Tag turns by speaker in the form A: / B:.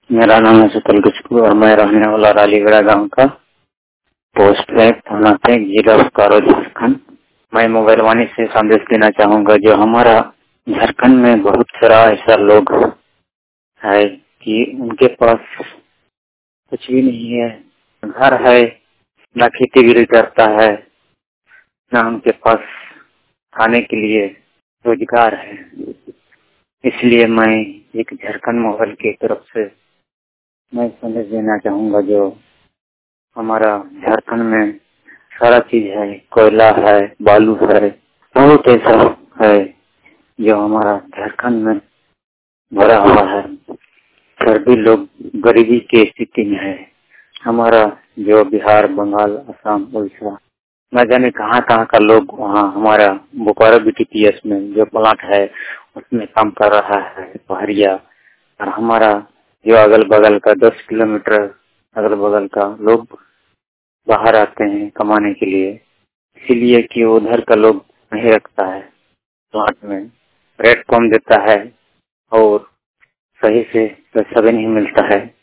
A: मेरा नाम है सुतल किचकू और मैं रहने वाला रालीगढ़ा गांव का, पोस्ट है थाना से, जिला बोकारो, झारखंड। मैं मोबाइल वाणी से संदेश देना चाहूंगा। जो हमारा झारखंड में बहुत सारा ऐसा लोग है कि उनके पास कुछ भी नहीं है, घर है न खेती भी करता है, न उनके पास खाने के लिए रोजगार है। इसलिए मैं एक झारखंड मोबाइल की तरफ से मैं संदेश देना चाहूंगा। जो हमारा झारखंड में सारा चीज है, कोयला है, बालू है, बहुत ऐसा है जो हमारा झारखंड में भरा हुआ है। फिर भी लोग गरीबी की स्थिति में है। हमारा जो बिहार, बंगाल, असम, उड़ीसा, न जाने कहाँ कहाँ का लोग वहाँ हमारा बोकारो BTPS में जो प्लांट है उसमें काम कर रहा है, पहरिया। और हमारा जो अगल बगल का 10 किलोमीटर अगल बगल का लोग बाहर आते हैं कमाने के लिए, इसीलिए कि उधर का लोग नहीं रखता है। प्लांट में रेट कम देता है और सही से पैसा भी नहीं मिलता है।